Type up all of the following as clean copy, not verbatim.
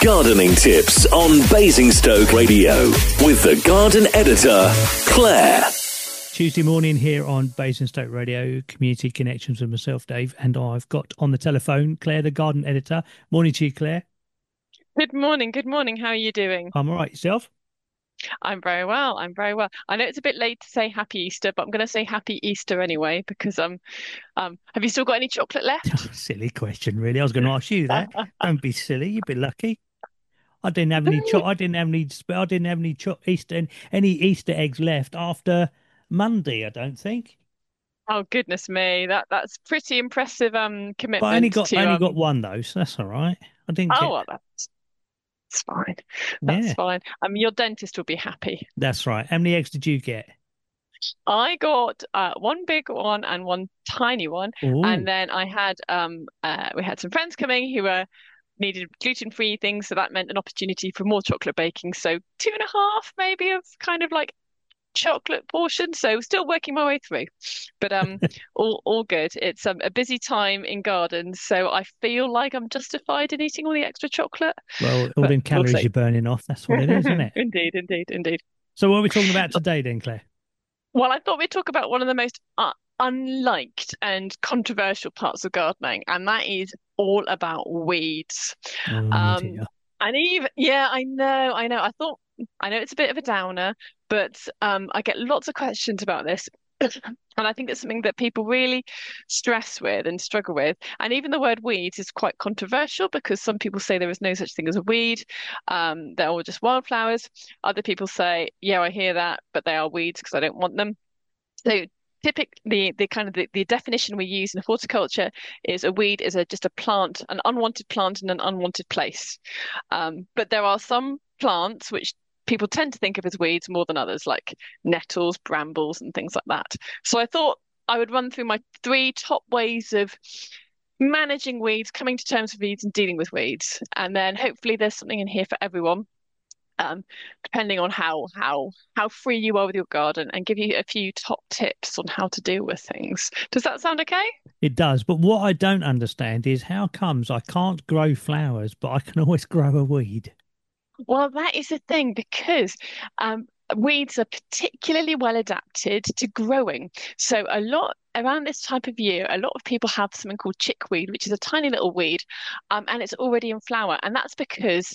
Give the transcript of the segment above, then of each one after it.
Gardening tips on Basingstoke Radio with the garden editor, Claire. Tuesday morning here on Basingstoke Radio, Community Connections with myself, Dave, and I've got on the telephone Claire, the garden editor. Morning to you, Claire. Good morning. Good morning. How are you doing? I'm all right. Yourself? I'm very well. I'm very well. I know it's a bit late to say Happy Easter, but I'm going to say Happy Easter anyway because have you still got any chocolate left? Silly question, really. I was going to ask you that. Don't be silly. You'd be lucky. I didn't have any any Easter eggs left after Monday, I don't think. Oh goodness me, that's pretty impressive commitment. But I only got one though, so that's all right. I didn't Oh, get. well, that's fine. That's fine. Your dentist will be happy. That's right. How many eggs did you get? I got one big one and one tiny one, Ooh. and then I had we had some friends coming who needed gluten-free things, so that meant an opportunity for more chocolate baking. So 2.5 maybe of kind of like chocolate portion. So still working my way through, but all good. It's a busy time in gardens, so I feel like I'm justified in eating all the extra chocolate. Well, all them calories you're burning off, that's what it is, isn't it? Indeed. So what are we talking about today then, Claire? Well, I thought we'd talk about one of the most unliked and controversial parts of gardening, and that is all about weeds. Dear. And even, yeah, I know. I know it's a bit of a downer, but I get lots of questions about this. And I think it's something that people really stress with and struggle with. And even the word weeds is quite controversial because some people say there is no such thing as a weed. They're all just wildflowers. Other people say, yeah, I hear that, but they are weeds because I don't want them. So typically, the definition we use in horticulture is a weed is just a plant, an unwanted plant in an unwanted place. But there are some plants which people tend to think of as weeds more than others, like nettles, brambles, and things like that. So I thought I would run through my 3 top ways of managing weeds, coming to terms with weeds, and dealing with weeds. And then hopefully there's something in here for everyone. Depending on how free you are with your garden, and give you a few top tips on how to deal with things. Does that sound okay? It does, but what I don't understand is how comes I can't grow flowers, but I can always grow a weed? Well, that is the thing, because weeds are particularly well adapted to growing. So a lot around this type of year, a lot of people have something called chickweed, which is a tiny little weed, and it's already in flower, and that's because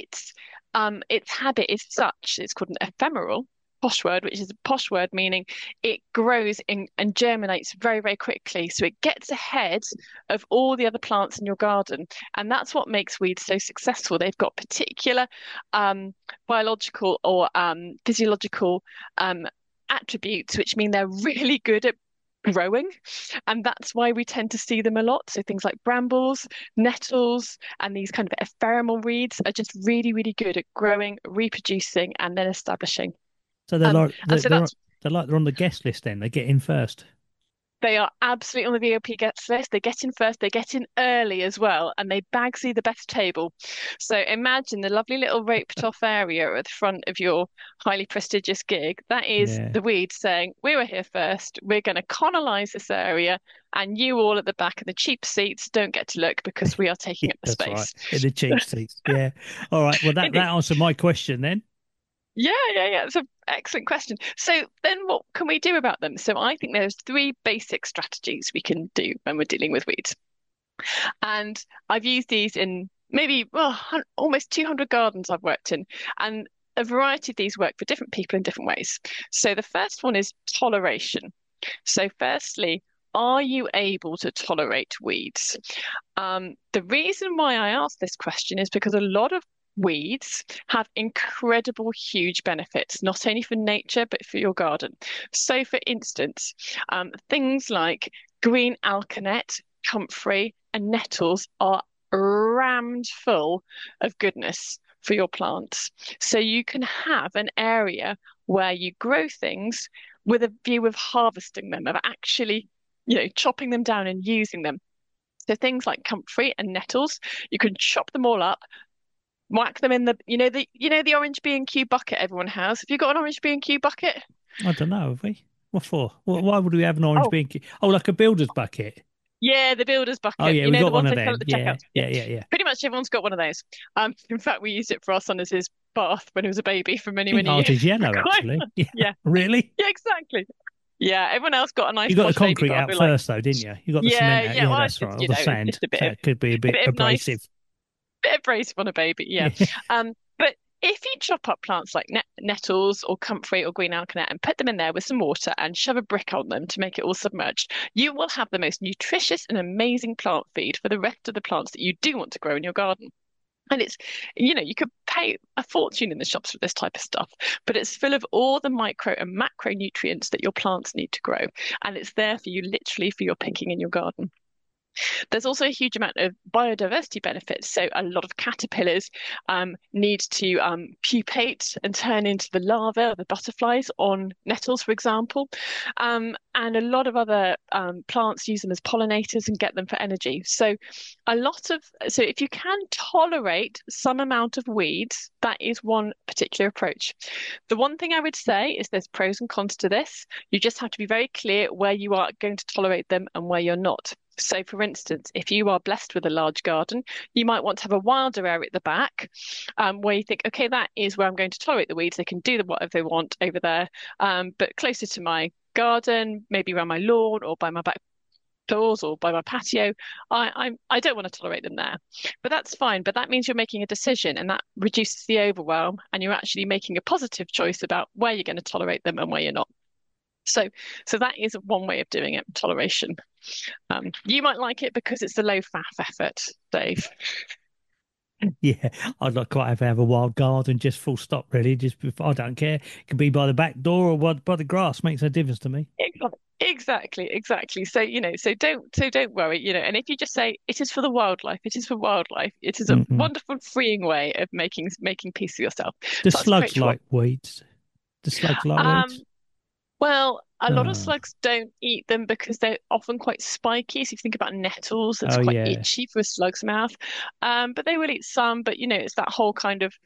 its habit is such, it's called an ephemeral posh word, which is a posh word meaning it grows and germinates very, very quickly. So it gets ahead of all the other plants in your garden. And that's what makes weeds so successful. They've got particular biological or physiological attributes, which mean they're really good at growing, and that's why we tend to see them a lot. So things like brambles, nettles, and these kind of ephemeral weeds are just really, really good at growing, reproducing, and then establishing. So they're they're on the guest list then. They get in first. They are absolutely on the VOP guest list. They get in first, they get in early as well, and they bagsy the best table. So imagine the lovely little roped off area at the front of your highly prestigious gig. That is the weeds saying, we were here first, we're going to colonize this area, and you all at the back in the cheap seats don't get to look because we are taking up the space. Right. In the cheap seats, yeah. All right, well, that answered my question then. Yeah. It's an excellent question. So then what can we do about them? So I think there's 3 basic strategies we can do when we're dealing with weeds. And I've used these in maybe almost 200 gardens I've worked in. And a variety of these work for different people in different ways. So the first one is toleration. So firstly, are you able to tolerate weeds? The reason why I ask this question is because a lot of weeds have incredible, huge benefits, not only for nature, but for your garden. So, for instance, things like green alkanet, comfrey, and nettles are rammed full of goodness for your plants. So you can have an area where you grow things with a view of harvesting them, of actually, chopping them down and using them. So things like comfrey and nettles, you can chop them all up, whack them in the orange B&Q bucket everyone has. Have you got an orange B&Q bucket? I don't know, have we? What for? Why would we have an orange B&Q? Oh, like a builder's bucket. Yeah, the builder's Oh bucket. yeah, You we know, the got one ones of they sell at them. the Yeah, checkout. Yeah, yeah, yeah, yeah. pretty much everyone's got one of those. In fact, we used it for our son as his bath when he was a baby for I many, think many ours years. is For yellow quite, actually. Yeah, yeah, really. yeah, exactly. Yeah, everyone else got a nice You got the posh baby concrete bath. out We're like, first, though, didn't you? You got the yeah, cement out. yeah. Yeah, Well, it's that's right. just Or the it's sand. just a So it could be a a bit bit of abrasive. nice, bit of abrasive on a baby. Yeah. Yeah, But if you chop up plants like nettles or comfrey or green alkanet and put them in there with some water and shove a brick on them to make it all submerged, you will have the most nutritious and amazing plant feed for the rest of the plants that you do want to grow in your garden. And it's, you could pay a fortune in the shops for this type of stuff, but it's full of all the micro and macronutrients that your plants need to grow. And it's there for you literally for your picking in your garden. There's also a huge amount of biodiversity benefits. So a lot of caterpillars need to pupate and turn into the larvae of the butterflies on nettles, for example. And a lot of other plants use them as pollinators and get them for energy. So if you can tolerate some amount of weeds, that is one particular approach. The one thing I would say is there's pros and cons to this. You just have to be very clear where you are going to tolerate them and where you're not. So, for instance, if you are blessed with a large garden, you might want to have a wilder area at the back where you think, okay, that is where I'm going to tolerate the weeds. They can do whatever they want over there. But closer to my garden, maybe around my lawn or by my back doors or by my patio, I don't want to tolerate them there. But that's fine. But that means you're making a decision and that reduces the overwhelm and you're actually making a positive choice about where you're going to tolerate them and where you're not. So that is one way of doing it, toleration. You might like it because it's the low faff effort, Dave. yeah. I'd like quite have a wild garden, just full stop, really. Just I don't care. It could be by the back door or by the grass. Makes no difference to me. Exactly. So don't worry, and if you just say it is for the wildlife, it is for wildlife, it is a Hmm. wonderful freeing way of making peace with yourself. Do So that's slugs approach one. like weeds? Do slugs like weeds? Um, Well, a lot of Oh, slugs don't eat them because they're often quite spiky. So if you think about nettles, it's oh quite yeah. itchy for a slug's mouth. But they will eat some. But it's that whole kind of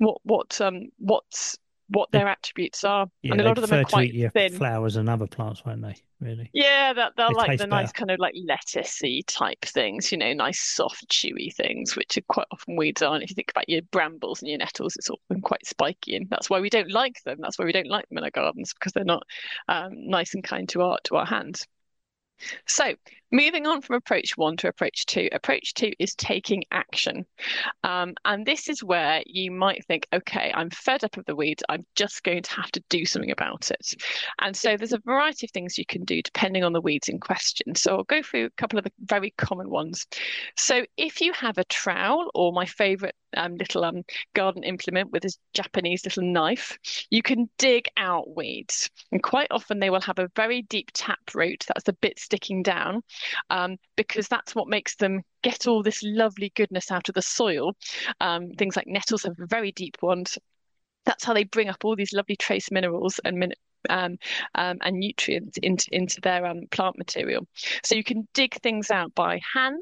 what They their attributes are, Yeah, and a they lot of them are prefer to eat quite your thin. flowers and other plants, won't they? Really, Yeah, that they'll they like the taste nice better. kind of like lettucey type things, nice soft, chewy things, which are quite often weeds are. And if you think about your brambles and your nettles, it's often quite spiky, and that's why we don't like them. That's why we don't like them in our gardens because they're not nice and kind to our hands. So, moving on from approach one to approach two. Approach two is taking action. And this is where you might think, okay, I'm fed up of the weeds. I'm just going to have to do something about it. And so there's a variety of things you can do depending on the weeds in question. So I'll go through a couple of the very common ones. So if you have a trowel or my favorite little garden implement with this Japanese little knife, you can dig out weeds. And quite often they will have a very deep tap root. That's the bit sticking down, because that's what makes them get all this lovely goodness out of the soil. Things like nettles have very deep ones. That's how they bring up all these lovely trace minerals and nutrients into their plant material. So you can dig things out by hand.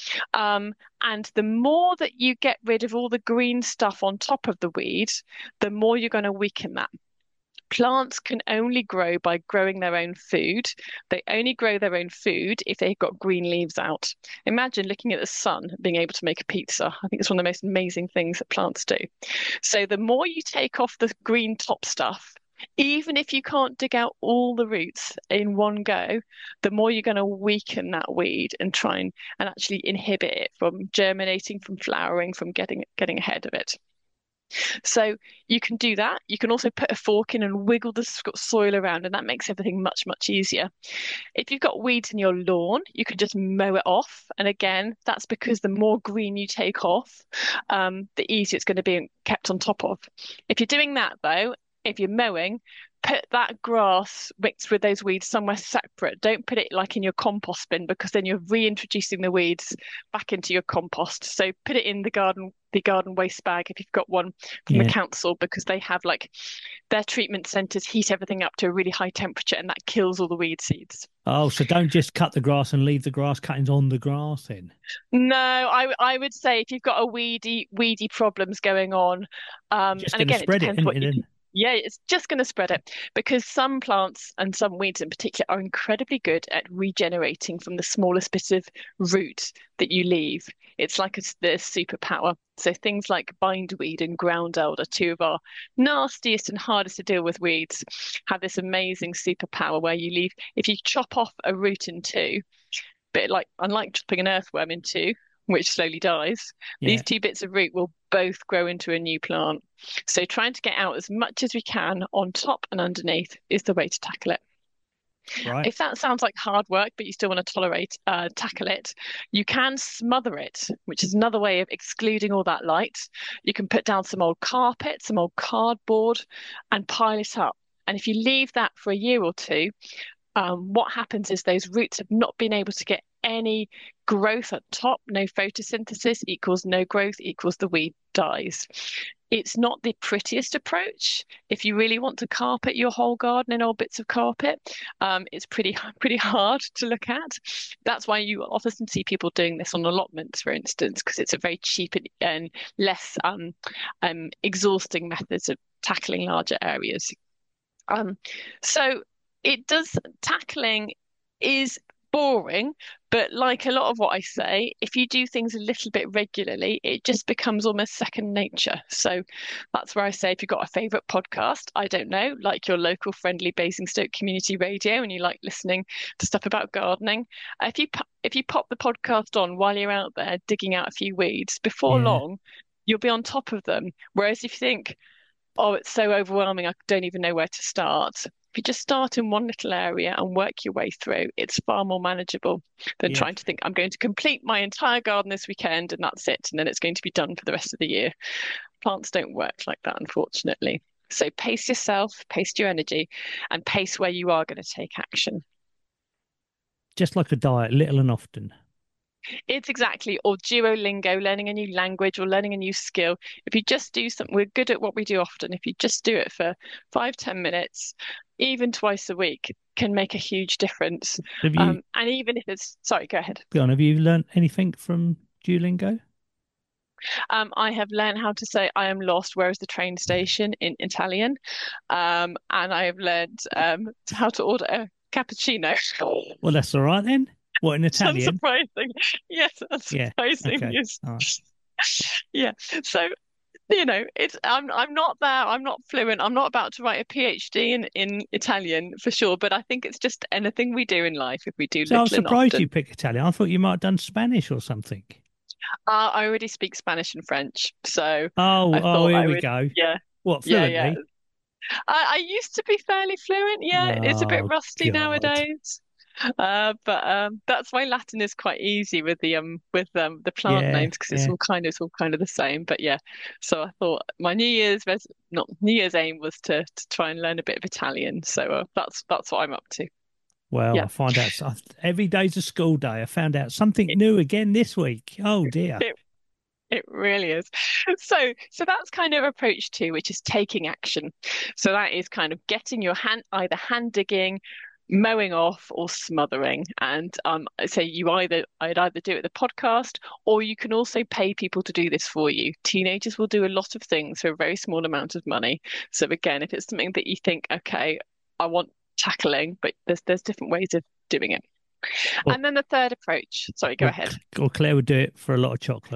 And the more that you get rid of all the green stuff on top of the weed, the more you're going to weaken that. Plants can only grow by growing their own food. They only grow their own food if they've got green leaves out. Imagine looking at the sun, being able to make a pizza. I think it's one of the most amazing things that plants do. So the more you take off the green top stuff, even if you can't dig out all the roots in one go, the more you're going to weaken that weed and try and actually inhibit it from germinating, from flowering, from getting ahead of it. So you can do that. You can also put a fork in and wiggle the soil around, and that makes everything much, much easier. If you've got weeds in your lawn, you can just mow it off. And again, that's because the more green you take off, the easier it's going to be kept on top of. If you're doing that, though, if you're mowing, put that grass mixed with those weeds somewhere separate. Don't put it like in your compost bin because then you're reintroducing the weeds back into your compost. So put it in the garden waste bag if you've got one from the Yeah. council, because they have like their treatment centres heat everything up to a really high temperature and that kills all the weed seeds. Oh, so don't just cut the grass and leave the grass cuttings on the grass then. No, I would say if you've got a weedy problems going on, You're just and going to again it spread it, depends isn't what it you can. then? Yeah, it's just going to spread it because some plants and some weeds in particular are incredibly good at regenerating from the smallest bit of root that you leave. It's like the superpower. So things like bindweed and ground elder, two of our nastiest and hardest to deal with weeds, have this amazing superpower where you leave, if you chop off a root in two, but like unlike chopping an earthworm in two, which slowly dies, these Yeah. two bits of root will both grow into a new plant. So trying to get out as much as we can on top and underneath is the way to tackle it. Right. If that sounds like hard work, but you still want to tackle it, you can smother it, which is another way of excluding all that light. You can put down some old carpet, some old cardboard, and pile it up. And if you leave that for a year or two, what happens is those roots have not been able to get any growth at top. No photosynthesis equals no growth equals the weed dies. It's not the prettiest approach. If you really want to carpet your whole garden in old bits of carpet, it's pretty hard to look at. That's why you often see people doing this on allotments, for instance, because it's a very cheap and less exhausting methods of tackling larger areas. So it does tackling is boring, but like a lot of what I say, if you do things a little bit regularly, it just becomes almost second nature. So that's where I say if you've got a favorite podcast, I don't know, like your local friendly Basingstoke community radio and you like listening to stuff about gardening, if you pop the podcast on while you're out there digging out a few weeds, before Yeah. long, you'll be on top of them. Whereas if you think, oh, it's so overwhelming, I don't even know where to start. If you just start in one little area and work your way through, it's far more manageable than Yeah. trying to think, I'm going to complete my entire garden this weekend and that's it. And then it's going to be done for the rest of the year. Plants don't work like that, unfortunately. So pace yourself, pace your energy, and pace where you are going to take action. Just like a diet, little and often. It's exactly, or Duolingo, learning a new language or learning a new skill. If you just do something, we're good at what we do often. If you just do it for 5, 10 minutes, even twice a week, can make a huge difference. Have you And even if it's, sorry, go ahead. gone? Have you learnt anything from Duolingo? I have learned how to say I am lost, where is the train station in Italian. And I have learned how to order a cappuccino. Well, that's all right then. What, in It's Italian? unsurprising. Yes, Yeah. unsurprising Okay. news. All right. Yeah. So, it's I'm not there. I'm not fluent. I'm not about to write a PhD in Italian for sure, but I think it's just anything we do in life, if we do So I was little and surprised often. you picked Italian. I thought you might have done Spanish or something. I already speak Spanish and French, so Oh, I oh, thought here I we would, go. yeah, What, yeah. fluently? I used to be fairly fluent. Yeah, it's a bit Oh, rusty God. nowadays. But that's why Latin is quite easy with the plant Yeah, names because yeah. it's all kind of the same. But yeah, so I thought my not New Year's aim was to try and learn a bit of Italian. So that's what I'm up to. Well, Yeah, I find out every day's a school day. I found out something new again this week. Oh, dear. it it really is. So that's kind of approach two, which is taking action. So that is kind of getting your hand digging, mowing off, or smothering. And so I'd either do it with a podcast, or you can also pay people to do this for you. Teenagers will do a lot of things for a very small amount of money. So again, if it's something that you think, okay, I want tackling, but there's different ways of doing it. Or, And then the third approach, sorry, go or, ahead. or Claire would do it for a lot of chocolate.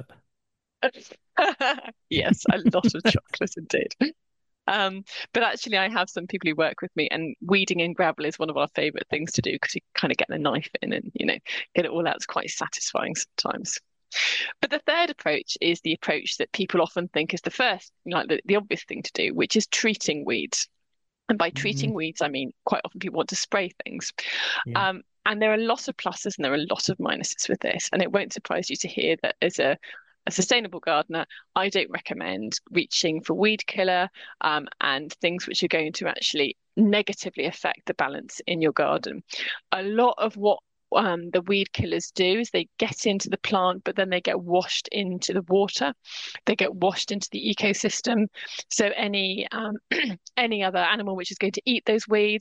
Yes, a lot of chocolate indeed. But actually, I have some people who work with me, and weeding in gravel is one of our favorite things to do because you kind of get the knife in and get it all out. It's quite satisfying sometimes. But the third approach is the approach that people often think is the first, like the obvious thing to do, which is treating weeds. And by Mm, treating weeds, I mean quite often people want to spray things. yeah. And there are a lot of pluses and there are a lot of minuses with this. And it won't surprise you to hear that as a sustainable gardener, I don't recommend reaching for weed killer and things which are going to actually negatively affect the balance in your garden. A lot of what the weed killers do is they get into the plant, but then they get washed into the water. They get washed into the ecosystem. So any any other animal which is going to eat those weeds or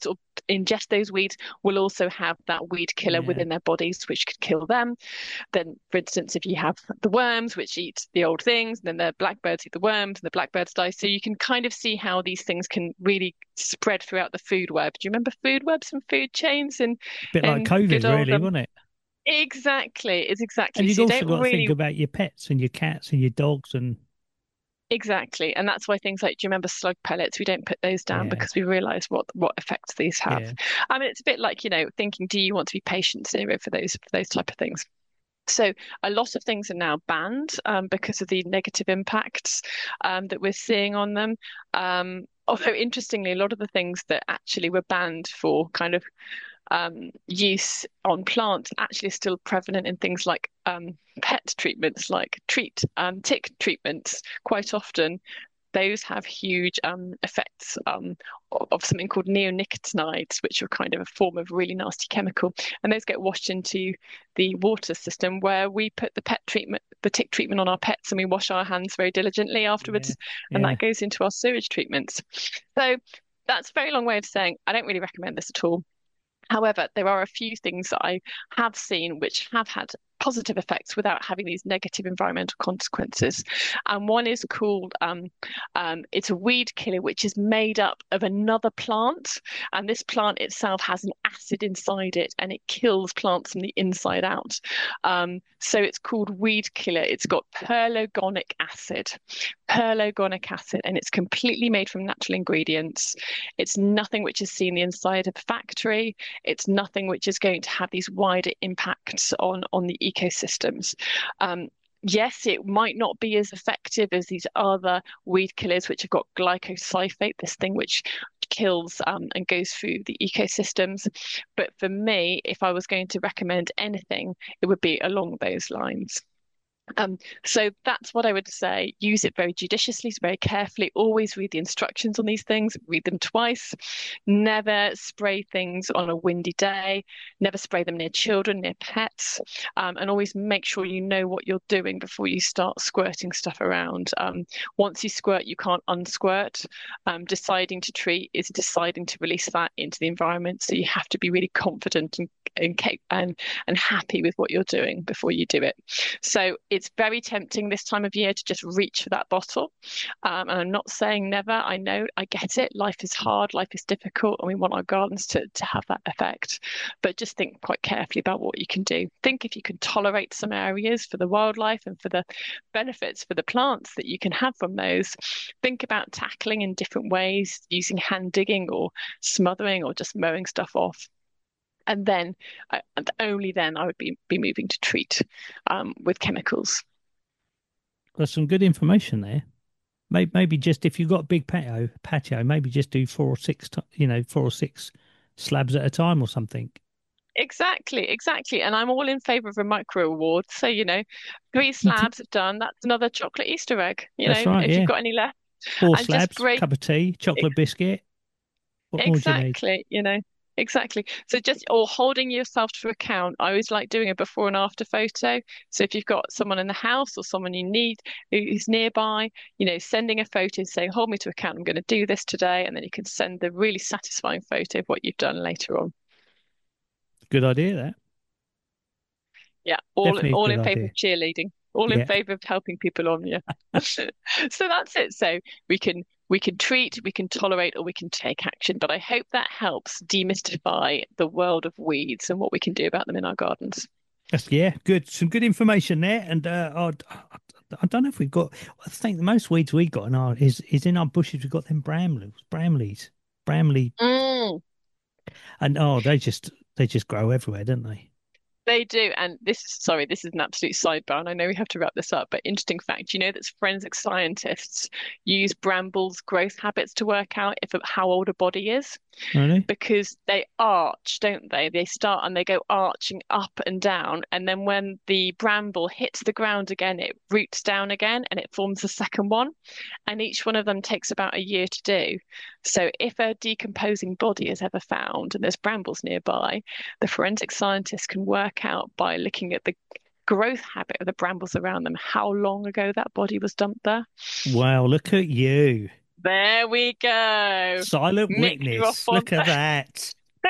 ingest those weeds will also have that weed killer Yeah. within their bodies, which could kill them. Then, for instance, if you have the worms, which eat the old things, then the blackbirds eat the worms, and the blackbirds die. So you can kind of see how these things can really spread throughout the food web. Do you remember food webs and food chains and A bit like good COVID, old really, wasn't it? exactly, it's And exactly. you've So you also don't got to think really about your pets and your cats and your dogs and exactly, and that's why things like, do you remember slug pellets? We don't put those down yeah, because we realise what effects these have. yeah, I mean, it's a bit like, thinking, do you want to be patient zero for those type of things? So a lot of things are now banned because of the negative impacts that we're seeing on them. Although interestingly, a lot of the things that actually were banned for kind of use on plants actually still prevalent in things like pet treatments, like tick treatments. Quite often, those have huge effects of something called neonicotinoids, which are kind of a form of really nasty chemical, and those get washed into the water system where we put the tick treatment on our pets, and we wash our hands very diligently yeah, afterwards, and yeah. that goes into our sewage treatments. So that's a very long way of saying I don't really recommend this at all. However, there are a few things that I have seen which have had positive effects without having these negative environmental consequences. And one is called, it's a weed killer, which is made up of another plant. And this plant itself has an acid inside it and it kills plants from the inside out. So it's called weed killer. It's got perlogonic acid, and it's completely made from natural ingredients. It's nothing which is seen the inside of a factory. It's nothing which is going to have these wider impacts on the ecosystems. Yes, it might not be as effective as these other weed killers, which have got glyphosate, this thing which kills and goes through the ecosystems. But for me, if I was going to recommend anything, it would be along those lines. So that's what I would say. Use it very judiciously, very carefully. Always read the instructions on these things, read them twice. Never spray things on a windy day. Never spray them near children, near pets. And always make sure you know what you're doing before you start squirting stuff around. Once you squirt, you can't unsquirt. Deciding to treat is deciding to release that into the environment. So you have to be really confident and happy with what you're doing before you do it. So it's very tempting this time of year to just reach for that bottle. And I'm not saying never. I know, I get it. Life is hard, life is difficult, and we want our gardens to have that effect. But just think quite carefully about what you can do. Think if you can tolerate some areas for the wildlife and for the benefits for the plants that you can have from those. Think about tackling in different ways, using hand digging or smothering or just mowing stuff off. And only then I would be moving to treat with chemicals. Got some good information there. Maybe just if you've got a big patio, maybe just do 4 or 6, 4 or 6 slabs at a time or something. Exactly. And I'm all in favor of a micro award. So, 3 slabs done, that's another chocolate Easter egg, That's right, if you've yeah. got any left. Four And just slabs, break cup of tea, chocolate biscuit. What more do you need? exactly. Exactly. So just or holding yourself to account. I always like doing a before and after photo. So if you've got someone in the house or someone you need who's nearby, sending a photo saying, hold me to account, I'm going to do this today. And then you can send the really satisfying photo of what you've done later on. Good idea, that. Yeah, all Definitely a all good in favor idea. of cheerleading, all in Yeah. favor of helping people on. Yeah. So that's it. So we can treat, we can tolerate, or we can take action. But I hope that helps demystify the world of weeds and what we can do about them in our gardens. Yeah, good. Some good information there. And I don't know if we've got. I think the most weeds we got in our is in our bushes. We've got them bramley, Mm. and they just grow everywhere, don't they? They do, and this is an absolute sidebar, and I know we have to wrap this up, but interesting fact, that forensic scientists use brambles' growth habits to work out how old a body is, Really? because they arch, don't they? They start and they go arching up and down, and then when the bramble hits the ground again, it roots down again and it forms the second one, and each one of them takes about a year to do. So if a decomposing body is ever found and there's brambles nearby, the forensic scientists can work out by looking at the growth habit of the brambles around them how long ago that body was dumped there. Wow, look at you. There we go. Silent Mick, you're off witness. on Look at that.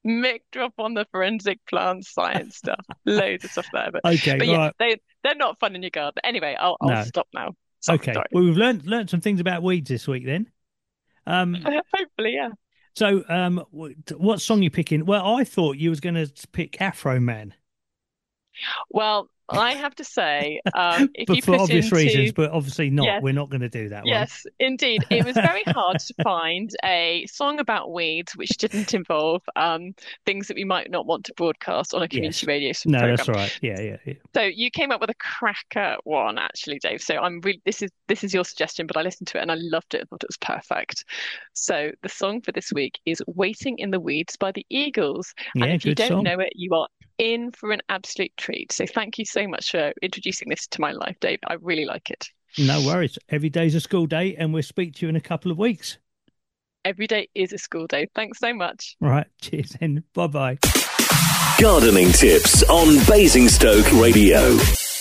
Mick drop on the forensic plant science stuff. Loads of stuff there. Okay, but yeah, right. they're not fun in your garden. Anyway, I'll No. stop now. Okay. Sorry. Well, we've learned some things about weeds this week then. Hopefully, yeah. So, what song you picking? Well, I thought you was going to pick Afro Man. Well, I have to say, if But you for put obvious into reasons, but obviously not. yes, We're not going to do that one. yes, indeed. It was very hard to find a song about weeds which didn't involve things that we might not want to broadcast on a community Yes. radio No, program. that's all right. Yeah. So you came up with a cracker one, actually, Dave. So I'm really this is your suggestion, but I listened to it and I loved it. I thought it was perfect. So the song for this week is "Waiting in the Weeds" by the Eagles. And Yeah, if you good don't song. know it, you are in for an absolute treat. So thank you so much for introducing this to my life, Dave. I really like it. No worries. Every day's a school day, and we'll speak to you in a couple of weeks. Every day is a school day. Thanks so much. All right. Cheers, and bye-bye. Gardening tips on Basingstoke Radio.